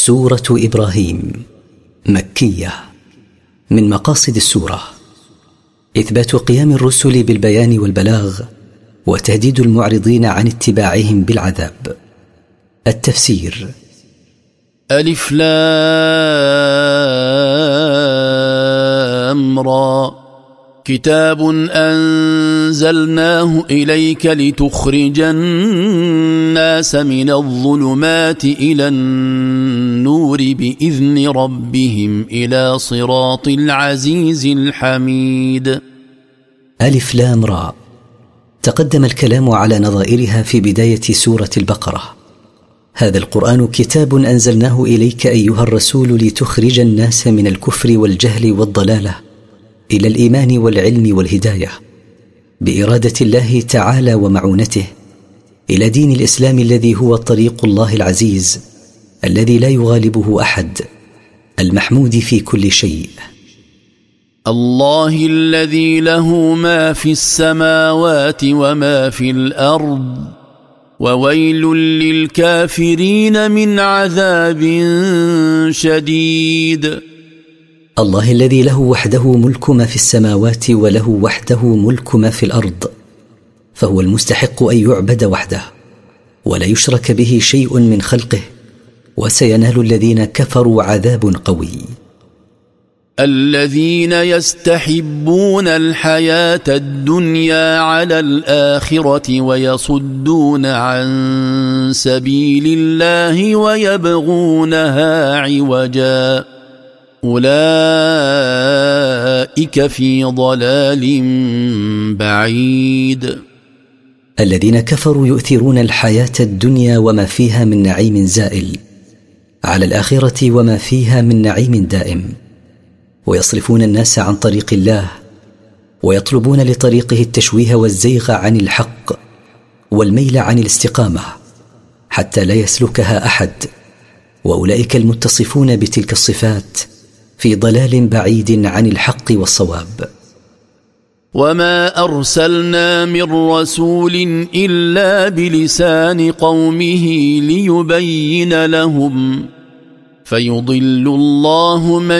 سورة إبراهيم مكية. من مقاصد السورة إثبات قيام الرسل بالبيان والبلاغ وتهديد المعرضين عن اتباعهم بالعذاب. التفسير: ألف لام را، كتاب أنزلناه إليك لتخرج الناس من الظلمات إلى النور بإذن ربهم إلى صراط العزيز الحميد. ألف لام را. تقدم الكلام على نظائرها في بداية سورة البقرة. هذا القرآن كتاب أنزلناه إليك أيها الرسول لتخرج الناس من الكفر والجهل والضلالة إلى الإيمان والعلم والهداية بإرادة الله تعالى ومعونته، إلى دين الإسلام الذي هو طريق الله العزيز الذي لا يغالبه أحد، المحمود في كل شيء. الله الذي له ما في السماوات وما في الأرض، وويل للكافرين من عذاب شديد. الله الذي له وحده ملك ما في السماوات وله وحده ملك ما في الأرض، فهو المستحق أن يعبد وحده ولا يشرك به شيء من خلقه، وسينال الذين كفروا عذاب قوي. الذين يستحبون الحياة الدنيا على الآخرة ويصدون عن سبيل الله ويبغونها عوجا، أولئك في ضلال بعيد. الذين كفروا يؤثرون الحياة الدنيا وما فيها من نعيم زائل على الآخرة وما فيها من نعيم دائم، ويصرفون الناس عن طريق الله ويطلبون لطريقه التشويه والزيغ عن الحق والميل عن الاستقامة حتى لا يسلكها أحد، وأولئك المتصفون بتلك الصفات في ضلال بعيد عن الحق والصواب. وما أرسلنا من رسول إلا بلسان قومه ليبين لهم، فيضل الله من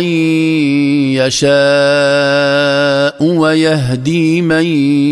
يشاء ويهدي من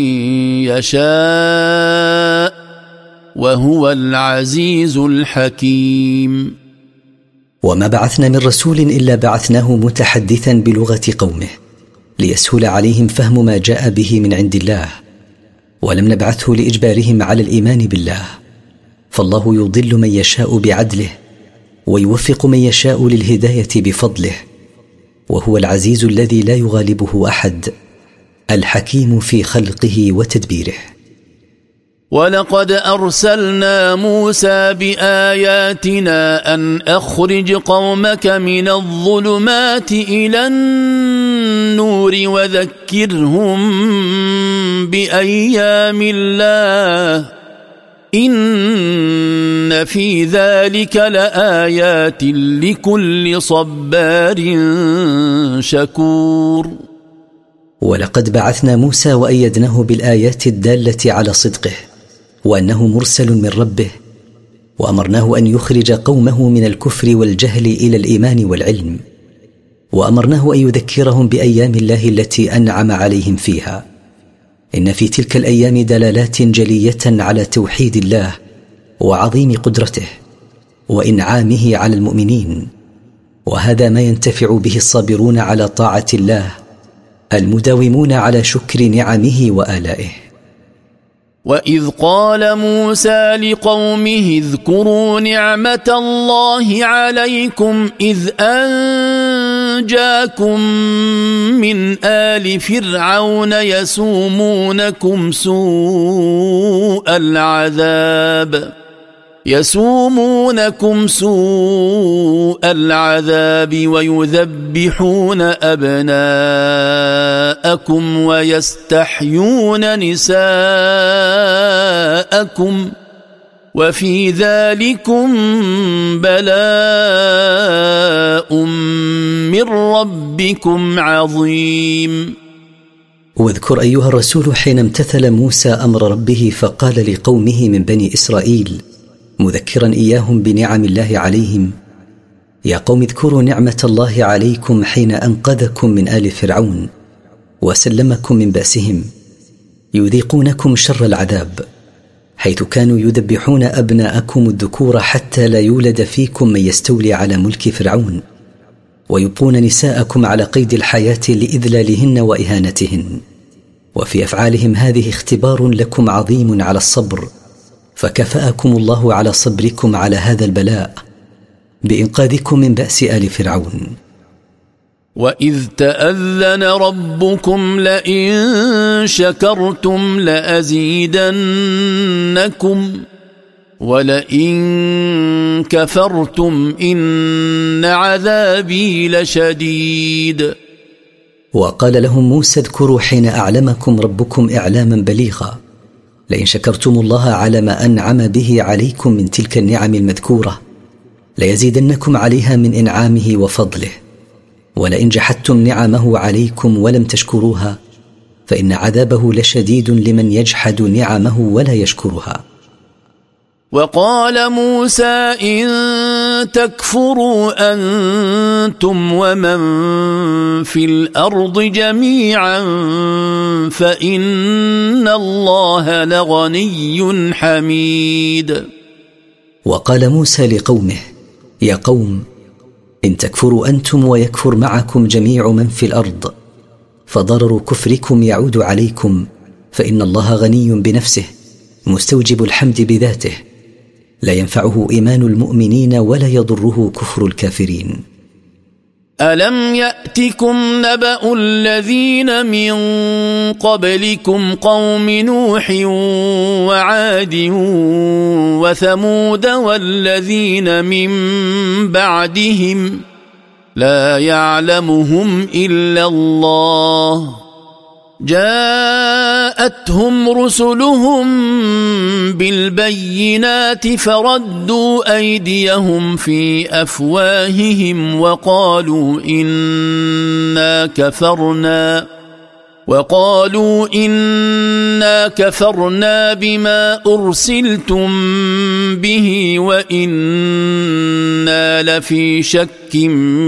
يشاء، وهو العزيز الحكيم. وما بعثنا من رسول إلا بعثناه متحدثا بلغة قومه ليسهل عليهم فهم ما جاء به من عند الله، ولم نبعثه لإجبارهم على الإيمان بالله، فالله يضل من يشاء بعدله ويوفق من يشاء للهداية بفضله، وهو العزيز الذي لا يغالبه أحد، الحكيم في خلقه وتدبيره. ولقد أرسلنا موسى بآياتنا أن أخرج قومك من الظلمات إلى النور وذكرهم بأيام الله، إن في ذلك لآيات لكل صبار شكور. ولقد بعثنا موسى وأيدناه بالآيات الدالة على صدقه وأنه مرسل من ربه، وأمرناه أن يخرج قومه من الكفر والجهل إلى الإيمان والعلم، وأمرناه أن يذكرهم بأيام الله التي أنعم عليهم فيها. إن في تلك الأيام دلالات جلية على توحيد الله وعظيم قدرته وإنعامه على المؤمنين، وهذا ما ينتفع به الصابرون على طاعة الله المداومون على شكر نعمه وآلائه. وإذ قال موسى لقومه اذكروا نعمة الله عليكم إذ أنجاكم من آل فرعون يسومونكم سوء العذاب ويذبحون أبناءكم ويستحيون نساءكم، وفي ذلكم بلاء من ربكم عظيم. واذكر أيها الرسول حين امتثل موسى أمر ربه فقال لقومه من بني إسرائيل مذكرا إياهم بنعم الله عليهم: يا قوم اذكروا نعمة الله عليكم حين أنقذكم من آل فرعون وسلمكم من بأسهم، يذيقونكم شر العذاب، حيث كانوا يذبحون أبناءكم الذكور حتى لا يولد فيكم من يستولي على ملك فرعون، ويبقون نساءكم على قيد الحياة لإذلالهن وإهانتهن. وفي أفعالهم هذه اختبار لكم عظيم على الصبر، فكفأكم الله على صبركم على هذا البلاء بإنقاذكم من بأس آل فرعون. وإذ تأذن ربكم لئن شكرتم لأزيدنكم ولئن كفرتم إن عذابي لشديد. وقال لهم موسى اذكروا حين أعلمكم ربكم إعلاما بليغا، لئن شكرتم الله على ما أنعم به عليكم من تلك النعم المذكورة ليزيدنكم عليها من إنعامه وفضله، ولئن جحدتم نعمه عليكم ولم تشكروها فإن عذابه لشديد لمن يجحد نعمه ولا يشكرها. وقال موسى إن تكفروا أنتم ومن في الأرض جميعا فإن الله لغني حميد. وقال موسى لقومه يا قوم إن تكفروا أنتم ويكفر معكم جميع من في الأرض فضرر كفركم يعود عليكم، فإن الله غني بنفسه مستوجب الحمد بذاته، لا ينفعه إيمان المؤمنين ولا يضره كفر الكافرين. ألم يأتكم نبأ الذين من قبلكم قوم نوح وعاد وثمود والذين من بعدهم لا يعلمهم إلا الله، جاءتهم رسلهم بالبينات فردوا أيديهم في أفواههم وقالوا إنا كفرنا بما أرسلتم به وإنا لفي شك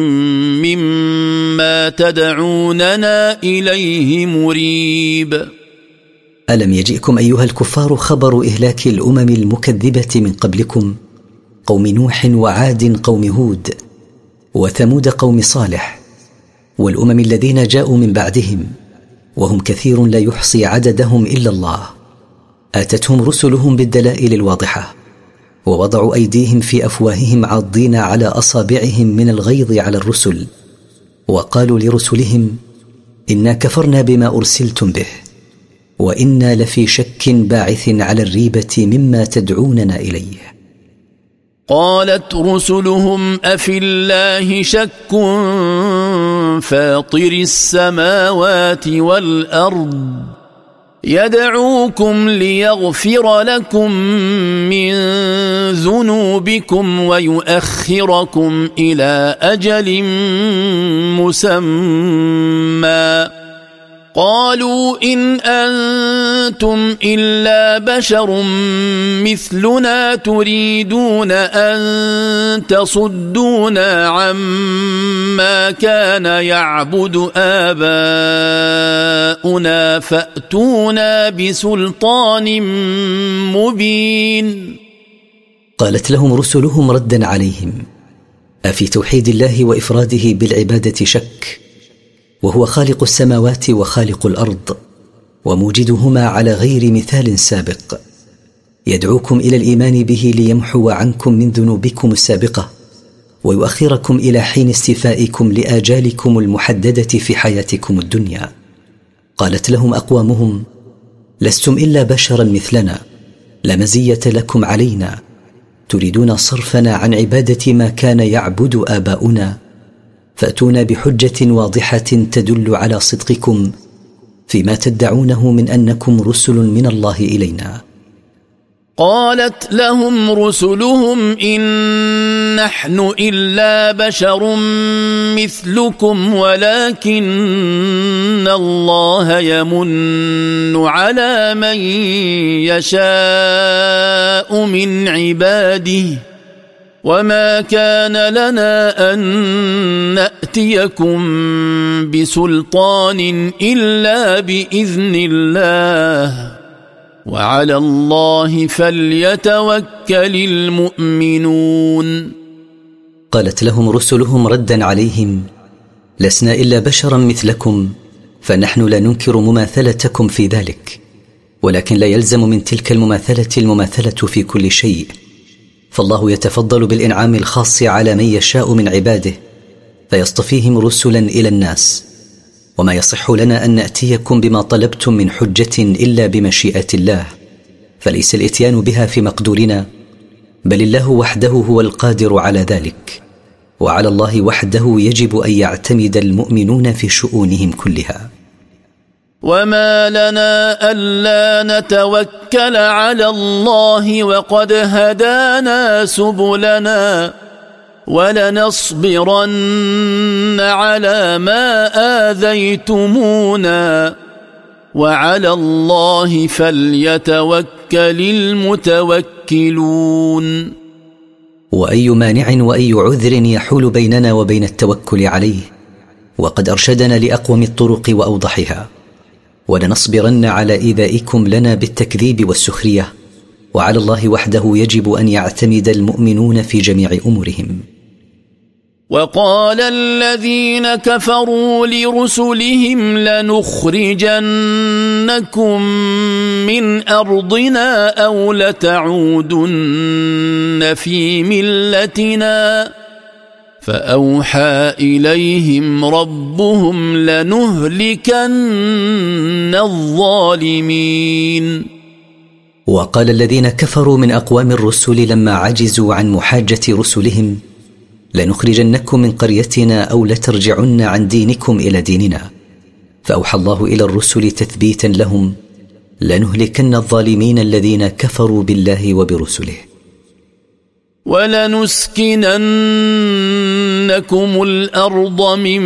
مما تدعوننا إليه مريب. ألم يجئكم أيها الكفار خبر إهلاك الأمم المكذبة من قبلكم، قوم نوح وعاد قوم هود وثمود قوم صالح، والأمم الذين جاءوا من بعدهم وهم كثير لا يحصي عددهم إلا الله، آتتهم رسلهم بالدلائل الواضحة ووضعوا أيديهم في أفواههم عاضين على أصابعهم من الغيظ على الرسل، وقالوا لرسلهم إنا كفرنا بما أرسلتم به وإنا لفي شك باعث على الريبة مما تدعوننا إليه. قالت رسلهم أفي الله شك فاطر السماوات والأرض يدعوكم ليغفر لكم من ذنوبكم ويؤخركم إلى أجل مسمى، قالوا إن أنتم إلا بشر مثلنا تريدون أن تصدونا عما كان يعبد آباؤنا فأتونا بسلطان مبين. قالت لهم رسلهم ردا عليهم أفي توحيد الله وإفراده بالعبادة شك، وهو خالق السماوات وخالق الأرض وموجدهما على غير مثال سابق، يدعوكم إلى الإيمان به ليمحو عنكم من ذنوبكم السابقة ويؤخركم إلى حين استيفائكم لآجالكم المحددة في حياتكم الدنيا. قالت لهم أقوامهم لستم إلا بشرا مثلنا لا مزية لكم علينا، تريدون صرفنا عن عبادة ما كان يعبد آباؤنا، فأتونا بحجة واضحة تدل على صدقكم فيما تدعونه من أنكم رسل من الله إلينا. قالت لهم رسلهم إن نحن إلا بشر مثلكم ولكن الله يمن على من يشاء من عباده وما كان لنا أن نأتيكم بسلطان إلا بإذن الله وعلى الله فليتوكل المؤمنون. قالت لهم رسلهم ردا عليهم: لسنا إلا بشرا مثلكم، فنحن لا ننكر مماثلتكم في ذلك، ولكن لا يلزم من تلك المماثلة في كل شيء، فالله يتفضل بالإنعام الخاص على من يشاء من عباده فيصطفيهم رسلا إلى الناس، وما يصح لنا أن نأتيكم بما طلبتم من حجة إلا بمشيئة الله، فليس الإتيان بها في مقدورنا، بل الله وحده هو القادر على ذلك، وعلى الله وحده يجب أن يعتمد المؤمنون في شؤونهم كلها. وما لنا ألا نتوكل على الله وقد هدانا سبلنا ولنصبرن على ما آذيتمونا وعلى الله فليتوكل المتوكلون. وأي مانع وأي عذر يحول بيننا وبين التوكل عليه، وقد أرشدنا لأقوم الطرق وأوضحها. ولنصبرن على إيذائكم لنا بالتكذيب والسخرية، وعلى الله وحده يجب أن يعتمد المؤمنون في جميع أمورهم. وقال الذين كفروا لرسلهم لنخرجنكم من أرضنا أو لتعودن في ملتنا فأوحى إليهم ربهم لنهلكن الظالمين. وقال الذين كفروا من أقوام الرسل لما عجزوا عن محاجة رسلهم: لنخرجنكم من قريتنا أو لترجعن عن دينكم إلى ديننا، فأوحى الله إلى الرسل تثبيتا لهم: لنهلكن الظالمين الذين كفروا بالله وبرسله. ولنسكننكم الأرض من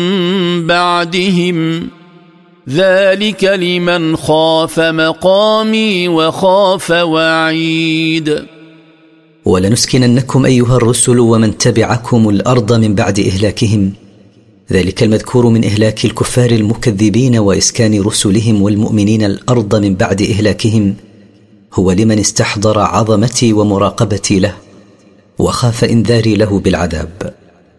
بعدهم ذلك لمن خاف مقامي وخاف وعيد. ولنسكننكم أيها الرسل ومن تبعكم الأرض من بعد إهلاكهم، ذلك المذكور من إهلاك الكفار المكذبين وإسكان رسلهم والمؤمنين الأرض من بعد إهلاكهم هو لمن استحضر عظمتي ومراقبتي له وخاف إنذاري له بالعذاب.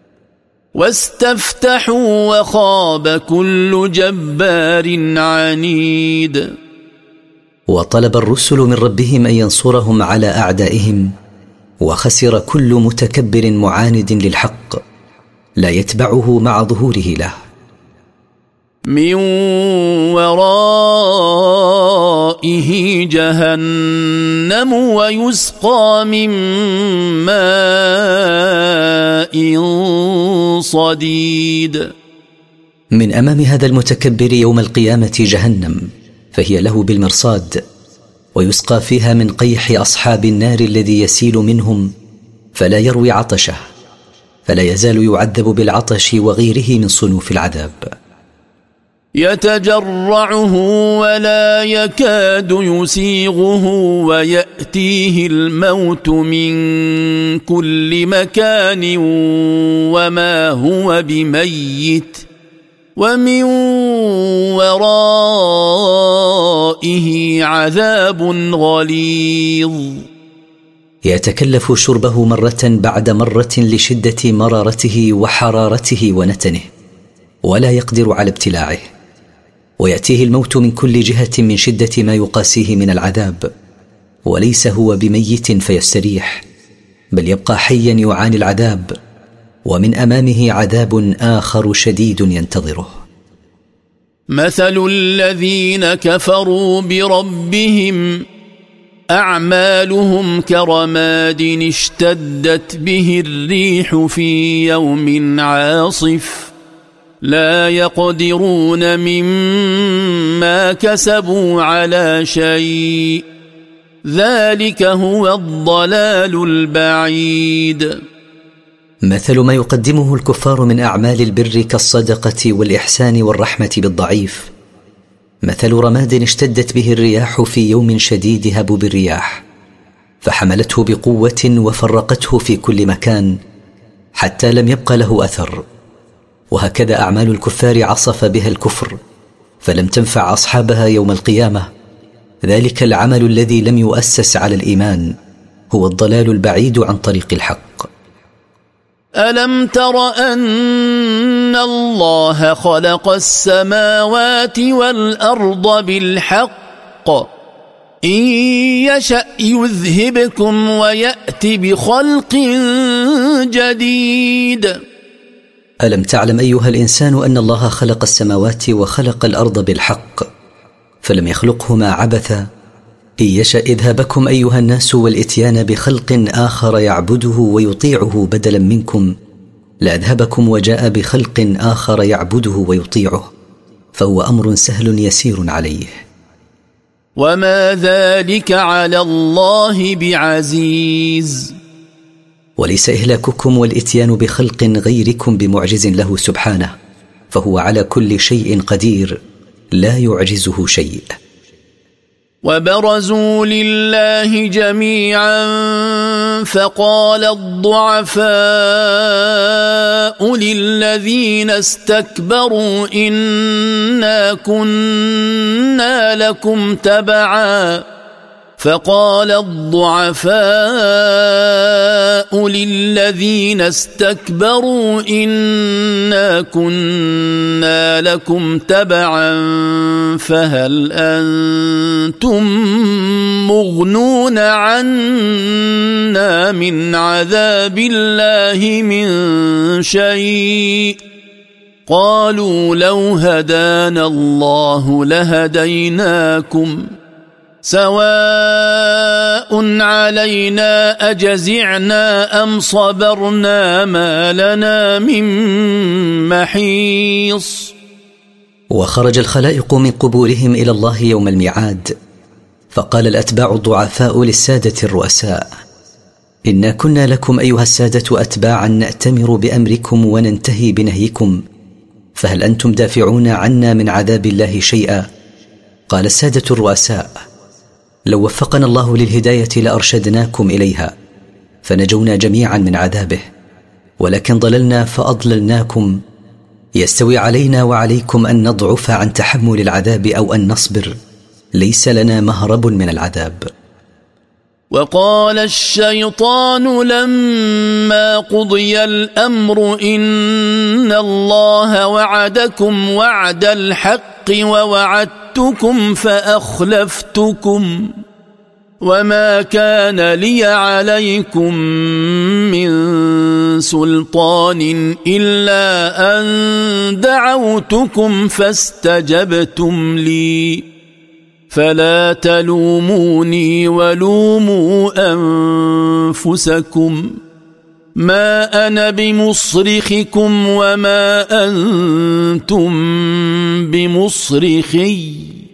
واستفتحوا وخاب كل جبار عنيد. وطلب الرسل من ربهم أن ينصرهم على أعدائهم، وخسر كل متكبر معاند للحق لا يتبعه مع ظهوره له. من ورائه جهنم ويسقى من ماء صديد. من أمام هذا المتكبر يوم القيامة جهنم، فهي له بالمرصاد، ويسقى فيها من قيح أصحاب النار الذي يسيل منهم فلا يروي عطشه، فلا يزال يعذب بالعطش وغيره من صنوف العذاب. يتجرعه ولا يكاد يسيغه ويأتيه الموت من كل مكان وما هو بميت ومن ورائه عذاب غليظ. يتكلف شربه مرة بعد مرة لشدة مرارته وحرارته ونتنه، ولا يقدر على ابتلاعه، ويأتيه الموت من كل جهة من شدة ما يقاسيه من العذاب، وليس هو بميت فيستريح، بل يبقى حيا يعاني العذاب، ومن أمامه عذاب آخر شديد ينتظره. مثل الذين كفروا بربهم أعمالهم كرماد اشتدت به الريح في يوم عاصف لا يقدرون مما كسبوا على شيء ذلك هو الضلال البعيد. مثل ما يقدمه الكفار من أعمال البر كالصدقة والإحسان والرحمة بالضعيف، مثل رماد اشتدت به الرياح في يوم شديد هبوب الرياح، فحملته بقوة وفرقته في كل مكان حتى لم يبق له أثر. وهكذا أعمال الكفار عصف بها الكفر فلم تنفع أصحابها يوم القيامة. ذلك العمل الذي لم يؤسس على الإيمان هو الضلال البعيد عن طريق الحق. ألم تر أن الله خلق السماوات والأرض بالحق إن يشأ يذهبكم ويأت بخلق جديد. ألم تعلم أيها الإنسان أن الله خلق السماوات وخلق الأرض بالحق فلم يخلقهما عبثا؟ إن يشأ إذهبكم أيها الناس والإتيان بخلق آخر يعبده ويطيعه بدلا منكم لأذهبكم وجاء بخلق آخر يعبده ويطيعه، فهو أمر سهل يسير عليه. وما ذلك على الله بعزيز. وليس إهلاككم والإتيان بخلق غيركم بمعجز له سبحانه، فهو على كل شيء قدير لا يعجزه شيء. وبرزوا لله جميعا فقال الضعفاء للذين استكبروا إنا كنا لكم تبعا فهل أنتم مغنون عنا من عذاب الله من شيء قالوا لو هدانا الله لهديناكم سواء علينا أجزعنا أم صبرنا ما لنا من محيص. وخرج الخلائق من قبورهم إلى الله يوم الميعاد فقال الأتباع الضعفاء للسادة الرؤساء إنا كنا لكم أيها السادة أتباعا نأتمر بأمركم وننتهي بنهيكم فهل أنتم دافعون عنا من عذاب الله شيئا؟ قال السادة الرؤساء لو وفقنا الله للهداية لأرشدناكم إليها فنجونا جميعا من عذابه، ولكن ضللنا فأضللناكم. يستوي علينا وعليكم أن نضعف عن تحمل العذاب أو أن نصبر، ليس لنا مهرب من العذاب. وقال الشيطان لما قضي الأمر إن الله وعدكم وعد الحق ووعدتكم فأخلفتكم وما كان لي عليكم من سلطان إلا أن دعوتكم فاستجبتم لي فلا تلوموني ولوموا أنفسكم ما أنا بمصرخكم وما أنتم بمصرخي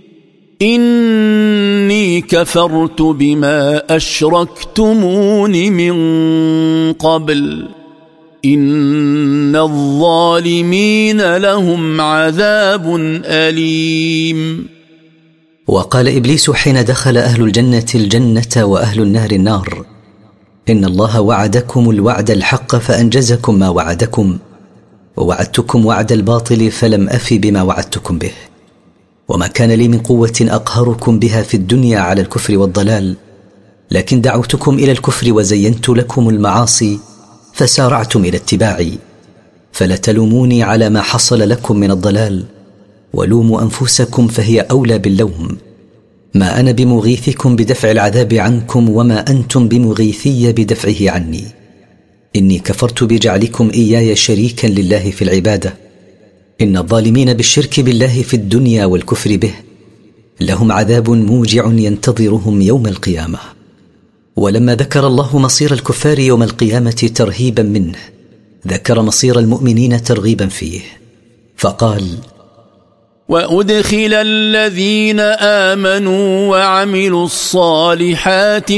إني كفرت بما أشركتمون من قبل إن الظالمين لهم عذاب أليم. وقال إبليس حين دخل أهل الجنة وأهل النار النار إن الله وعدكم الوعد الحق فأنجزكم ما وعدكم ووعدتكم وعد الباطل فلم أف بما وعدتكم به وما كان لي من قوة أقهركم بها في الدنيا على الكفر والضلال لكن دعوتكم إلى الكفر وزينت لكم المعاصي فسارعتم إلى اتباعي فلا تلوموني على ما حصل لكم من الضلال ولوموا أنفسكم فهي أولى باللوم. ما أنا بمغيثكم بدفع العذاب عنكم وما أنتم بمغيثي بدفعه عني. إني كفرت بجعلكم إياي شريكا لله في العبادة. إن الظالمين بالشرك بالله في الدنيا والكفر به لهم عذاب موجع ينتظرهم يوم القيامة. ولما ذكر الله مصير الكفار يوم القيامة ترهيبا منه ذكر مصير المؤمنين ترغيبا فيه فقال وأدخل الذين آمنوا وعملوا الصالحات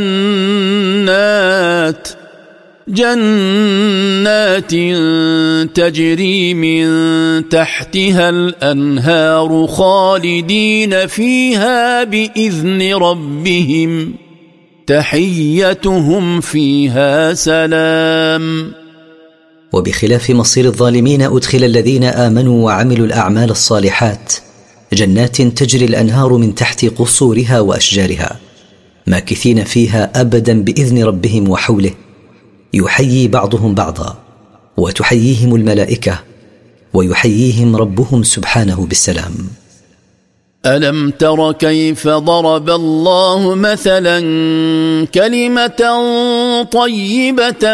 جنات تجري من تحتها الأنهار خالدين فيها بإذن ربهم تحيتهم فيها سلام. وبخلاف مصير الظالمين أدخل الذين آمنوا وعملوا الأعمال الصالحات جنات تجري الأنهار من تحت قصورها وأشجارها ماكثين فيها أبدا بإذن ربهم وحوله، يحيي بعضهم بعضا وتحييهم الملائكة ويحييهم ربهم سبحانه بالسلام. ألم تر كيف ضرب الله مثلا كلمة طيبة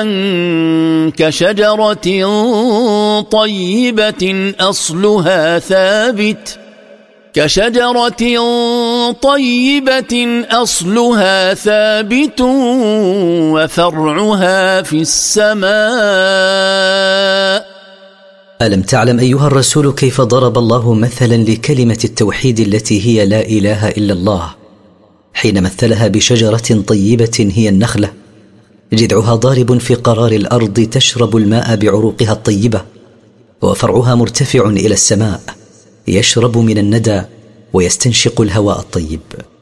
كشجرة طيبة أصلها ثابت وفرعها في السماء. ألم تعلم أيها الرسول كيف ضرب الله مثلا لكلمة التوحيد التي هي لا إله إلا الله حين مثلها بشجرة طيبة هي النخلة، جذعها ضارب في قرار الأرض تشرب الماء بعروقها الطيبة، وفرعها مرتفع إلى السماء يشرب من الندى ويستنشق الهواء الطيب.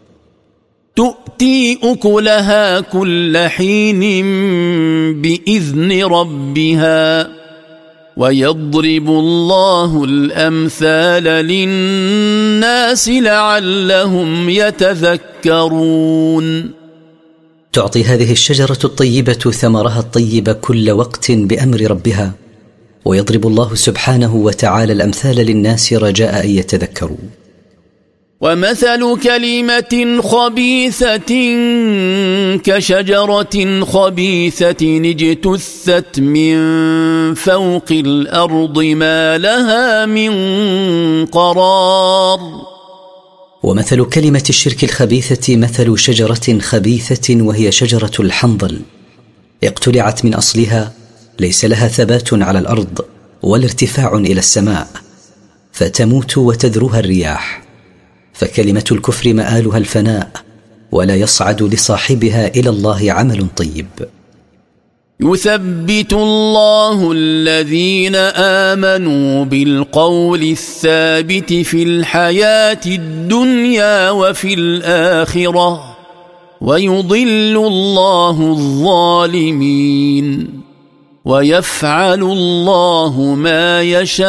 تؤتي أكلها كل حين بإذن ربها ويضرب الله الأمثال للناس لعلهم يتذكرون. تعطي هذه الشجرة الطيبة ثمرها الطيب كل وقت بأمر ربها، ويضرب الله سبحانه وتعالى الأمثال للناس رجاء أن يتذكروا. ومثل كلمة خبيثة كشجرة خبيثة اجتثت من فوق الأرض ما لها من قرار. ومثل كلمة الشرك الخبيثة مثل شجرة خبيثة وهي شجرة الحنظل اقتلعت من أصلها، ليس لها ثبات على الأرض ولا ارتفاع إلى السماء، فتموت وتذروها الرياح. فكلمة الكفر مآلها الفناء، ولا يصعد لصاحبها إلى الله عمل طيب. يثبت الله الذين آمنوا بالقول الثابت في الحياة الدنيا وفي الآخرة، ويضل الله الظالمين، ويفعل الله ما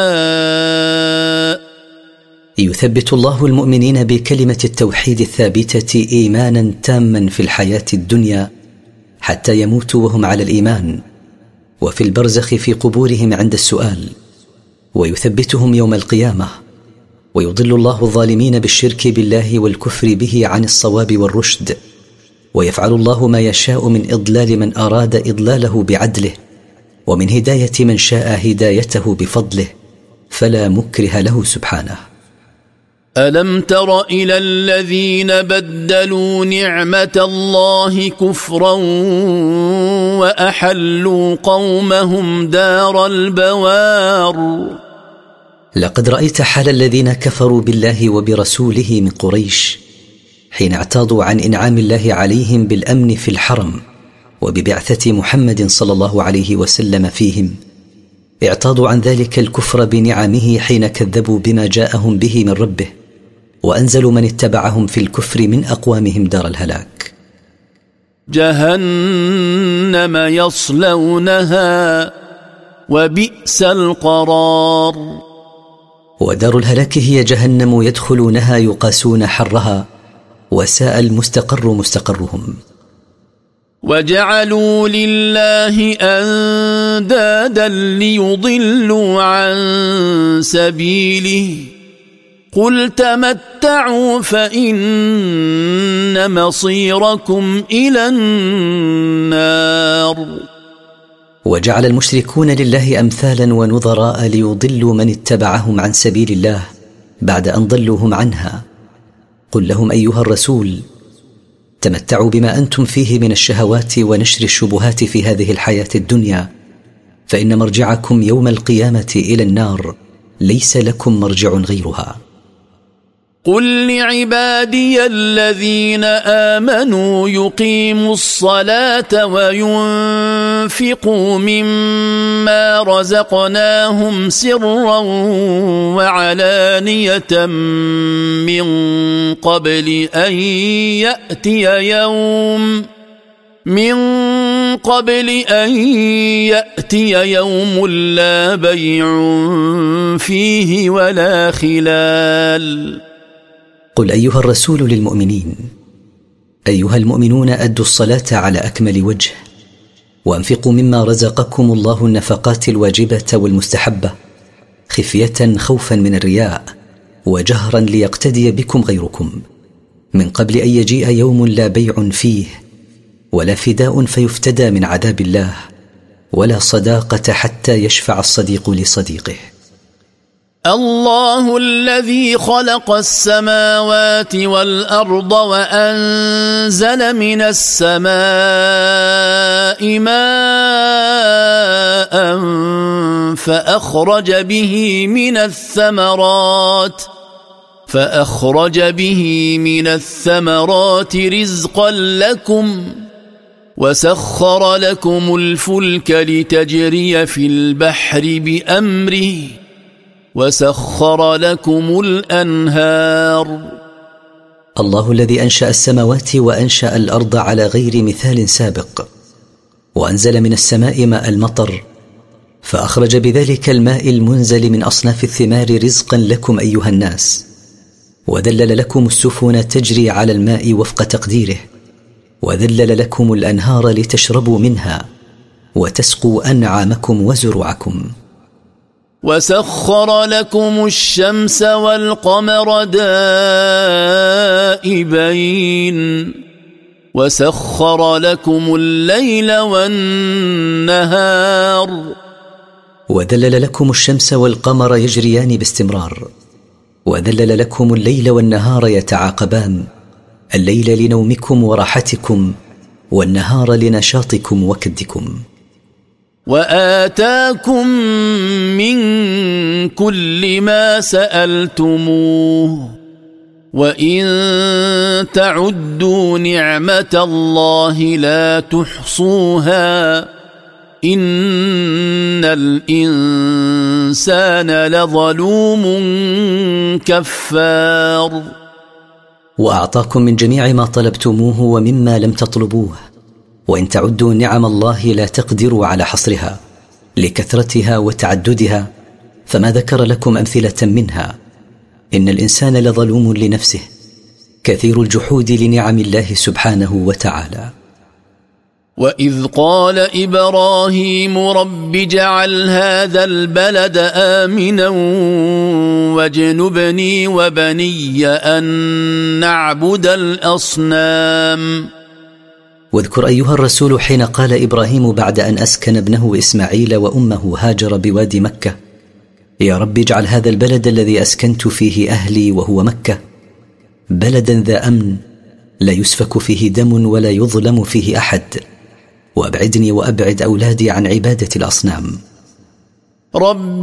يشاء. يثبت الله المؤمنين بكلمة التوحيد الثابتة إيمانا تاما في الحياة الدنيا حتى يموتوا وهم على الإيمان، وفي البرزخ في قبورهم عند السؤال، ويثبتهم يوم القيامة. ويضل الله الظالمين بالشرك بالله والكفر به عن الصواب والرشد، ويفعل الله ما يشاء من إضلال من أراد إضلاله بعدله، ومن هداية من شاء هدايته بفضله، فلا مكره له سبحانه. ألم تر إلى الذين بدلوا نعمة الله كفرا وأحلوا قومهم دار البوار. لقد رأيت حال الذين كفروا بالله وبرسوله من قريش حين اعتاضوا عن إنعام الله عليهم بالأمن في الحرم وببعثة محمد صلى الله عليه وسلم فيهم، اعتاضوا عن ذلك الكفر بنعمه حين كذبوا بما جاءهم به من ربه، وأنزلوا من اتبعهم في الكفر من أقوامهم دار الهلاك. جهنم يصلونها وبئس القرار. ودار الهلاك هي جهنم يدخلونها يقاسون حرها، وساء المستقر مستقرهم. وجعلوا لله أندادا ليضلوا عن سبيله، قل تمتعوا فإن مصيركم إلى النار. وجعل المشركون لله أمثالا ونظراء ليضلوا من اتبعهم عن سبيل الله بعد أن ضلوهم عنها. قل لهم أيها الرسول: تمتعوا بما أنتم فيه من الشهوات ونشر الشبهات في هذه الحياة الدنيا، فإن مرجعكم يوم القيامة إلى النار، ليس لكم مرجع غيرها. قل لعبادي الذين آمنوا يقيموا الصلاة وينفقوا مما رزقناهم سرا وعلانية من قبل أن يأتي يوم من قبل أن يأتي يوم لا بيع فيه ولا خلال. قل أيها الرسول للمؤمنين: أيها المؤمنون، أدوا الصلاة على أكمل وجه، وأنفقوا مما رزقكم الله النفقات الواجبة والمستحبة، خفية خوفا من الرياء، وجهرا ليقتدي بكم غيركم، من قبل أن يجيء يوم لا بيع فيه ولا فداء فيفتدى من عذاب الله، ولا صداقة حتى يشفع الصديق لصديقه. الله الذي خلق السماوات والأرض وأنزل من السماء ماء فأخرج به من الثمرات رزقا لكم، وسخر لكم الفلك لتجري في البحر بأمره، وسخر لكم الأنهار. الله الذي أنشأ السماوات وأنشأ الأرض على غير مثال سابق، وأنزل من السماء ماء المطر، فأخرج بذلك الماء المنزل من أصناف الثمار رزقا لكم أيها الناس، وذلل لكم السفن تجري على الماء وفق تقديره، وذلل لكم الأنهار لتشربوا منها وتسقوا أنعامكم وزروعكم. وسخر لكم الشمس والقمر دائبين، وسخر لكم الليل والنهار. وذلل لكم الشمس والقمر يجريان باستمرار، وذلل لكم الليل والنهار يتعاقبان، الليل لنومكم وراحتكم، والنهار لنشاطكم وكدكم. وآتاكم من كل ما سألتموه، وإن تعدوا نعمة الله لا تحصوها، إن الإنسان لظلوم كفار. وأعطاكم من جميع ما طلبتموه ومما لم تطلبوه، وإن تعدوا نعم الله لا تقدروا على حصرها لكثرتها وتعددها، فما ذكر لكم أمثلة منها. إن الإنسان لظلوم لنفسه كثير الجحود لنعم الله سبحانه وتعالى. وإذ قال إبراهيم رب اجعل هذا البلد آمنا واجنبني وبني أن نعبد الأصنام. واذكر أيها الرسول حين قال إبراهيم بعد أن أسكن ابنه إسماعيل وأمه هاجر بوادي مكة: يا رب اجعل هذا البلد الذي أسكنت فيه أهلي وهو مكة بلدا ذا أمن لا يسفك فيه دم ولا يظلم فيه أحد، وأبعدني وأبعد أولادي عن عبادة الأصنام. رب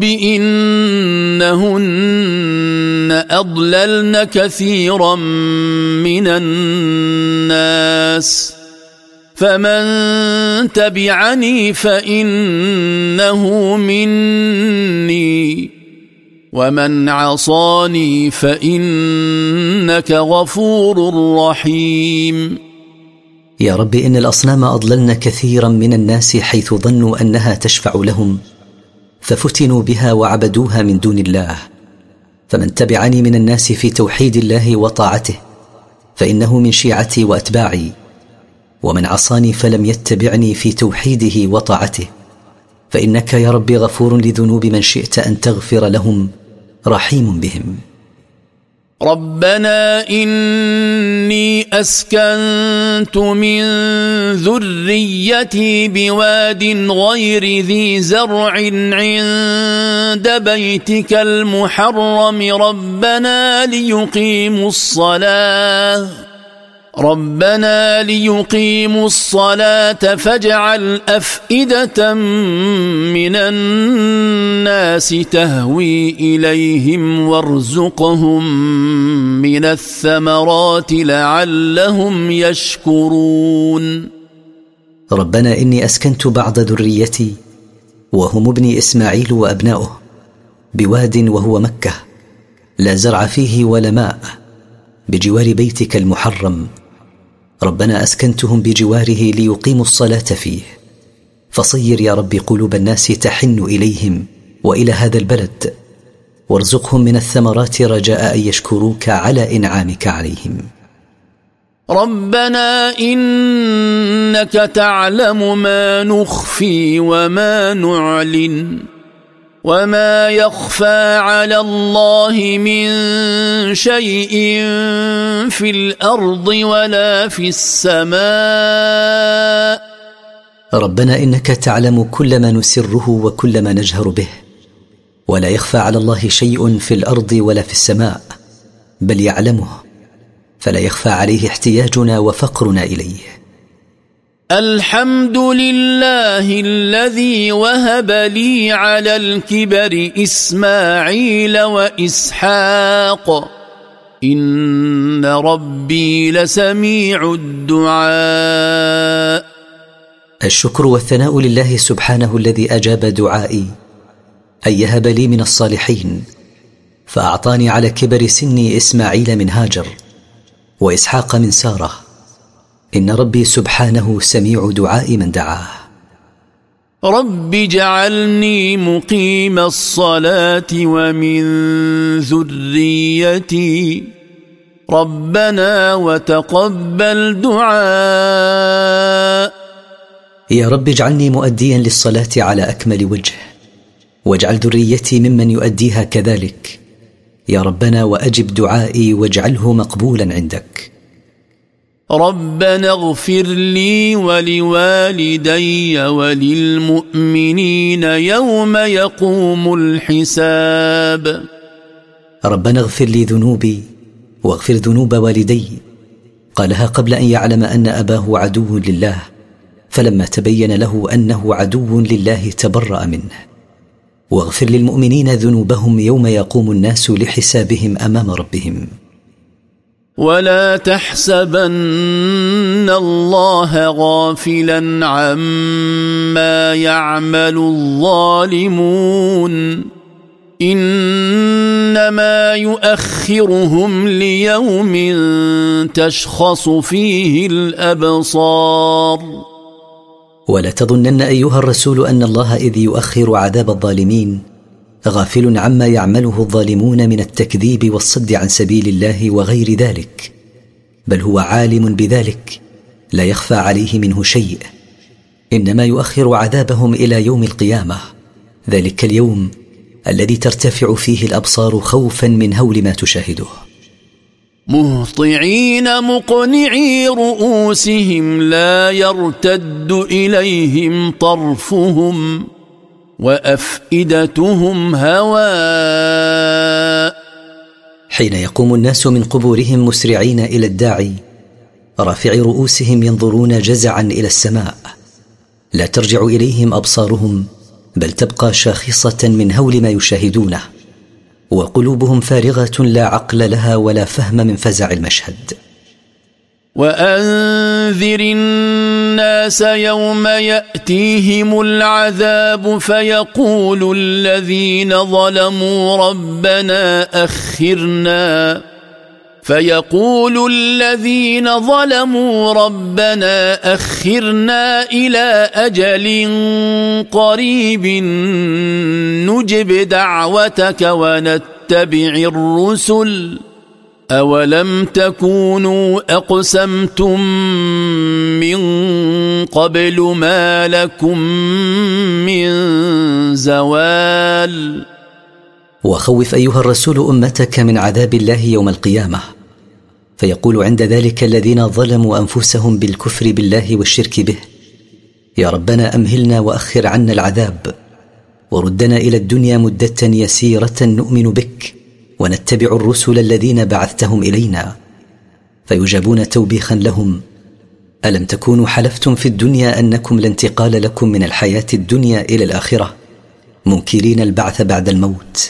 إنهن أضللن كثيرا من الناس، فمن تبعني فإنه مني، ومن عصاني فإنك غفور رحيم. يا رب إن الأصنام أضللن كثيرا من الناس حيث ظنوا أنها تشفع لهم ففتنوا بها وعبدوها من دون الله، فمن تبعني من الناس في توحيد الله وطاعته فإنه من شيعتي وأتباعي، ومن عصاني فلم يتبعني في توحيده وطاعته فإنك يا رب غفور لذنوب من شئت أن تغفر لهم رحيم بهم. ربنا إني أسكنت من ذريتي بواد غير ذي زرع عند بيتك المحرم ربنا ليقيموا الصلاة فاجعل أفئدة من الناس تهوي إليهم وارزقهم من الثمرات لعلهم يشكرون. ربنا إني أسكنت بعض ذريتي وهم ابني إسماعيل وأبناؤه بواد وهو مكة لا زرع فيه ولا ماء بجوار بيتك المحرم، ربنا أسكنتهم بجواره ليقيموا الصلاة فيه، فصير يا رب قلوب الناس تحن إليهم وإلى هذا البلد، وارزقهم من الثمرات رجاء أن يشكروك على إنعامك عليهم. ربنا إنك تعلم ما نخفي وما نعلن وما يخفى على الله من شيء في الأرض ولا في السماء. ربنا إنك تعلم كل ما نسره وكل ما نجهر به، ولا يخفى على الله شيء في الأرض ولا في السماء، بل يعلمه، فلا يخفى عليه احتياجنا وفقرنا إليه. الحمد لله الذي وهب لي على الكبر إسماعيل وإسحاق إن ربي لسميع الدعاء. الشكر والثناء لله سبحانه الذي أجاب دعائي أن يهب لي من الصالحين، فأعطاني على كبر سني إسماعيل من هاجر وإسحاق من سارة. إن ربي سبحانه سميع دعاء من دعاه. رب اجعلني مقيم الصلاة ومن ذريتي ربنا وتقبل دعاء. يا رب اجعلني مؤديا للصلاة على أكمل وجه، واجعل ذريتي ممن يؤديها كذلك يا ربنا، وأجب دعائي واجعله مقبولا عندك. ربنا اغفر لي ولوالدي وللمؤمنين يوم يقوم الحساب. ربنا اغفر لي ذنوبي واغفر ذنوب والدي، قالها قبل أن يعلم أن أباه عدو لله، فلما تبين له أنه عدو لله تبرأ منه. واغفر للمؤمنين ذنوبهم يوم يقوم الناس لحسابهم أمام ربهم. ولا تحسبن الله غافلا عما يعمل الظالمون إنما يؤخرهم ليوم تشخص فيه الأبصار. ولا تظنن أيها الرسول أن الله إذ يؤخر عذاب الظالمين غافل عما يعمله الظالمون من التكذيب والصد عن سبيل الله وغير ذلك، بل هو عالم بذلك لا يخفى عليه منه شيء. إنما يؤخر عذابهم إلى يوم القيامة، ذلك اليوم الذي ترتفع فيه الأبصار خوفا من هول ما تشاهده. مهطعين مقنعي رؤوسهم لا يرتد إليهم طرفهم وأفئدتهم هواء. حين يقوم الناس من قبورهم مسرعين إلى الداعي رافعي رؤوسهم ينظرون جزعا إلى السماء، لا ترجع إليهم أبصارهم، بل تبقى شاخصة من هول ما يشاهدونه، وقلوبهم فارغة لا عقل لها ولا فهم من فزع المشهد. وأنذر الناس يوم يأتيهم العذاب فيقول الذين ظلموا ربنا أخرنا إلى أجل قريب نجب دعوتك ونتبع الرسل أولم تكونوا أقسمتم من قبل ما لكم من زوال. وخوف أيها الرسول أمتك من عذاب الله يوم القيامة، فيقول عند ذلك الذين ظلموا أنفسهم بالكفر بالله والشرك به: يا ربنا أمهلنا وأخر عنا العذاب، وردنا إلى الدنيا مدة يسيرة نؤمن بك ونتبع الرسل الذين بعثتهم إلينا. فيجابون توبيخا لهم: ألم تكونوا حلفتم في الدنيا أنكم لا انتقال لكم من الحياة الدنيا إلى الآخرة منكرين البعث بعد الموت؟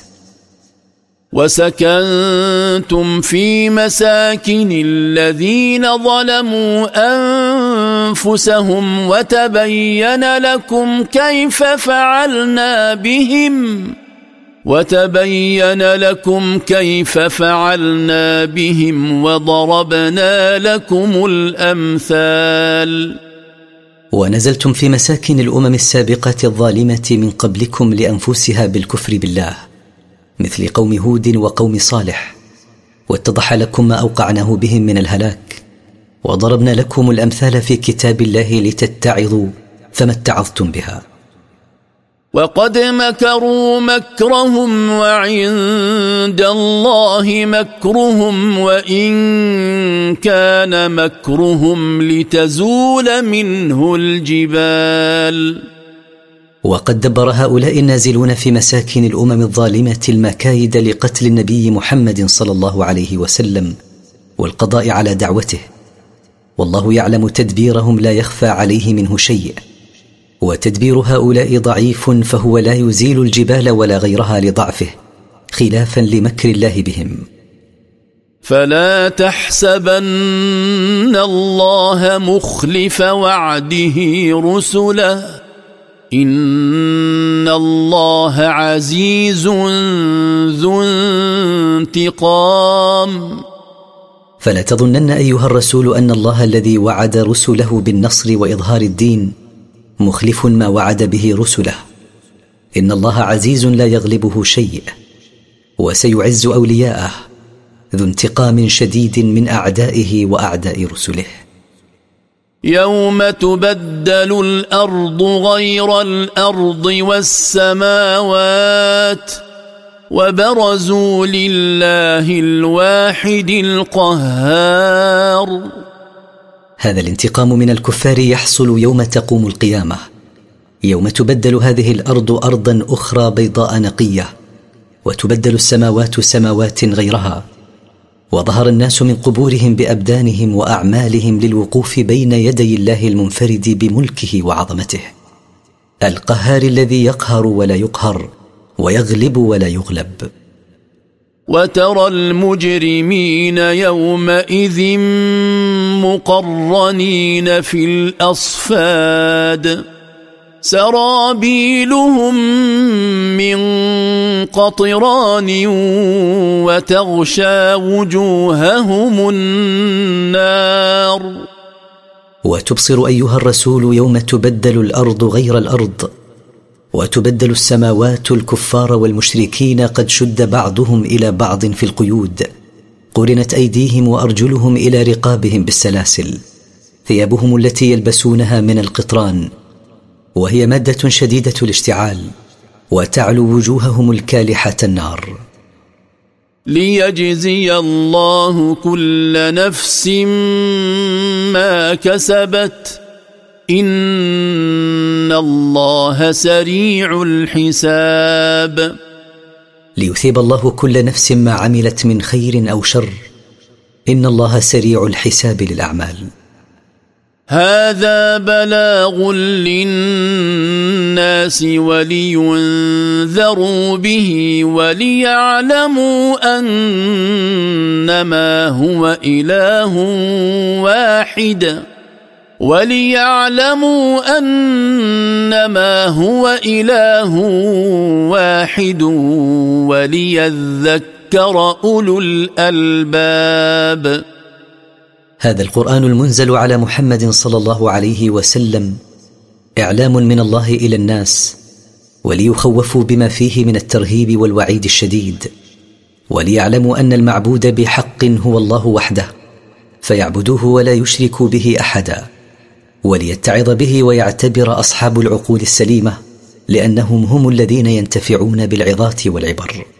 وسكنتم في مساكن الذين ظلموا أنفسهم وتبين لكم كيف فعلنا بهم وتبين لكم كيف فعلنا بهم وضربنا لكم الأمثال. ونزلتم في مساكن الأمم السابقة الظالمة من قبلكم لأنفسها بالكفر بالله، مثل قوم هود وقوم صالح، واتضح لكم ما أوقعناه بهم من الهلاك، وضربنا لكم الأمثال في كتاب الله لتتعظوا فما اتعظتم بها. وقد مكروا مكرهم وعند الله مكرهم وإن كان مكرهم لتزول منه الجبال. وقد دبر هؤلاء النازلون في مساكن الأمم الظالمة المكايد لقتل النبي محمد صلى الله عليه وسلم والقضاء على دعوته، والله يعلم تدبيرهم لا يخفى عليه منه شيء، وتدبير هؤلاء ضعيف فهو لا يزيل الجبال ولا غيرها لضعفه، خلافا لمكر الله بهم. فلا تحسبن الله مخلف وعده رسله إن الله عزيز ذو انتقام. فلا تظنن أيها الرسول أن الله الذي وعد رسله بالنصر وإظهار الدين مخلف ما وعد به رسله، إن الله عزيز لا يغلبه شيء، وسيعز أولياءه، ذو انتقام شديد من أعدائه وأعداء رسله. يوم تبدل الأرض غير الأرض والسماوات وبرزوا لله الواحد القهار. هذا الانتقام من الكفار يحصل يوم تقوم القيامة، يوم تبدل هذه الأرض أرضا أخرى بيضاء نقية، وتبدل السماوات سماوات غيرها، وظهر الناس من قبورهم بأبدانهم وأعمالهم للوقوف بين يدي الله المنفرد بملكه وعظمته، القهار الذي يقهر ولا يقهر ويغلب ولا يغلب. وترى المجرمين يومئذ مقرنين في الأصفاد سرابيلهم من قطران وتغشى وجوههم النار. وتبصر أيها الرسول يوم تبدل الأرض غير الأرض، وتبدل السماوات الكفار والمشركين قد شد بعضهم إلى بعض في القيود، قرنت أيديهم وأرجلهم إلى رقابهم بالسلاسل، ثيابهم التي يلبسونها من القطران، وهي مادة شديدة الاشتعال، وتعلو وجوههم الكالحة النار. ليجزي الله كل نفس ما كسبت إن الله سريع الحساب. ليثيب الله كل نفس ما عملت من خير أو شر، إن الله سريع الحساب للأعمال. هذا بلاغ للناس ولينذروا به وليعلموا أنما هو إله واحد وليذكر أولو الألباب. هذا القرآن المنزل على محمد صلى الله عليه وسلم إعلام من الله إلى الناس، وليخوفوا بما فيه من الترهيب والوعيد الشديد، وليعلموا أن المعبود بحق هو الله وحده، فيعبدوه ولا يشركوا به أحدا، وليتعظ به ويعتبر أصحاب العقول السليمة، لأنهم هم الذين ينتفعون بالعظات والعبر.